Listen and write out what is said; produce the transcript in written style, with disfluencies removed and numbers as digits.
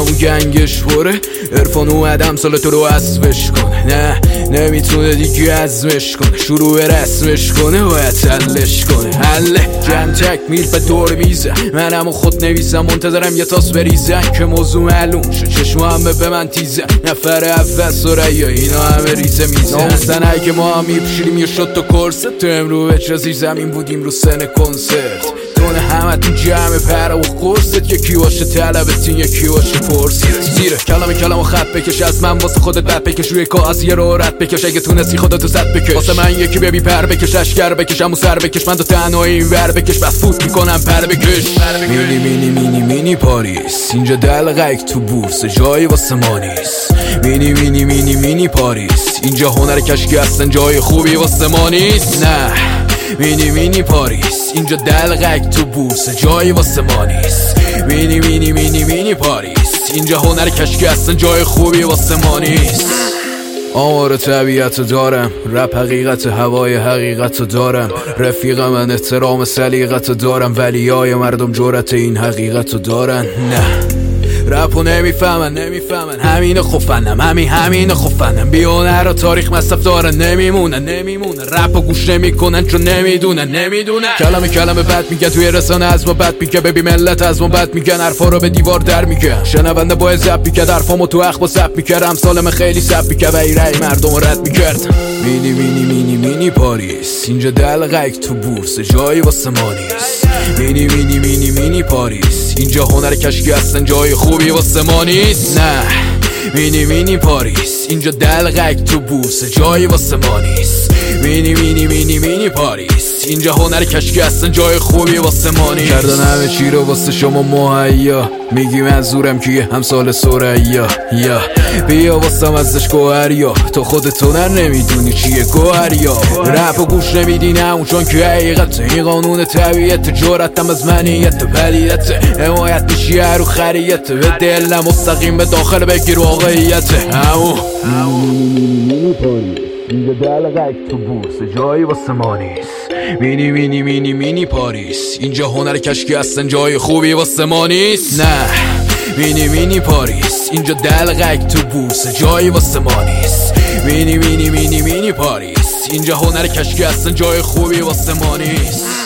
همون گنگش بره عرفان اومدم سال تو رو اسبش کنه. نه نمیتونه دیگه ازمش کنه، شروع رسمش کنه باید حلش کنه. حله جمع تکمیل به دور میزه، منم خود نویسم منتظرم یه تاس بریزن که موضوع معلوم شد. چشم همه به من تیزه، نفر اول سریا اینا همه ریزه میزه. ناموزن اگه ما هم میپشیریم یه شد تو کرسه، تو امرو بچرسی زمین بودیم رو سن کنسرت. دونه همه تو جمع پر و قرصت، یکی باشه طلبتین یکی باشه پرسید. زیره کلام خط بکش از من واسه خودت بد بکش، روی کاغذ یه رو رد بکش اگه تونستی خودتو صد بکش. واسه من یکی ببی پر بکش، اشکر بکش امو سر بکش، من تو تنهایی این ور بکش بس فوت میکنم پر بکش. مینی مینی مینی مینی پاریس، اینجا دلقک تو بورس جایی واسه ما نیست. مینی مینی مینی مینی پاریس، اینجا هنر کشکی هستن جای خوبی واسه ما نیست. نه مینی مینی پاریس، اینجا دلقک تو بورس جایی واسه ما نیست. مینی مینی مینی مینی پاریس، اینجا هنر کشکی هستن جای خوبی واسه ما نیست. آمار طبیعت دارم، رپ حقیقت هوای حقیقت دارم. رفیق من احترام سلیقت دارم، ولی های مردم جرأت این حقیقت دارن. نه رپو نمیفهمن همین خفنم، همین خفنم. بیهنر و تاریخ مصرف دارن نمیمونن. رپو گوش نمیکنن چون نمیدونن. کلمه بد میگن توی رسانه از ما بد میگن، ببی ملت از ما بد میگن، حرفا رو به دیوار در میگن. شنونده باید زب میکرد، حرفامو تو اخبا سب میکرد، امثال خیلی سب میکرد و این رای مردم رو رد میکرد. مینی مینی مینی مینی پاریس، اینجا دلقک تو بورس جایی واسه ما نیست. مینی مینی مینی مینی پاریس، اینجا هنر کشکی هستن جای خوبی واسه ما نیست. نه مینی مینی پاریس، اینجا دلقک تو بورس جایی واسه ما نیست. مینی مینی مینی مینی پاریس، اینجا هنر کشکی هستن جای خوبی واسه ما نیست. کردن همه چی رو واسه شما مهیا، میگی منظورم کیه همسال سریا. یا بیا واسم ازش گوهریا، تو خودتو نمیدونی چیه گوهریا. رپو گوش نمیدی نه اون چون که حقیقت، این قانون طبیعت، جرأتم از منیت بلیت، حمایت میشی رو خریت، به دلم مستقیم به داخل بگیر واقعیت. همون اینجا دلقک تو بورس جایی واسه ما نیست. مینی مینی مینی مینی پاریس، اینجا هنر کشکی هستن جای خوبی واسه ما نیست. نه مینی مینی پاریس، اینجا دلقک تو بورس جایی واسه ما نیست. مینی مینی مینی مینی پاریس، اینجا هنر کشکی هستن جای خوبی واسه ما نیست.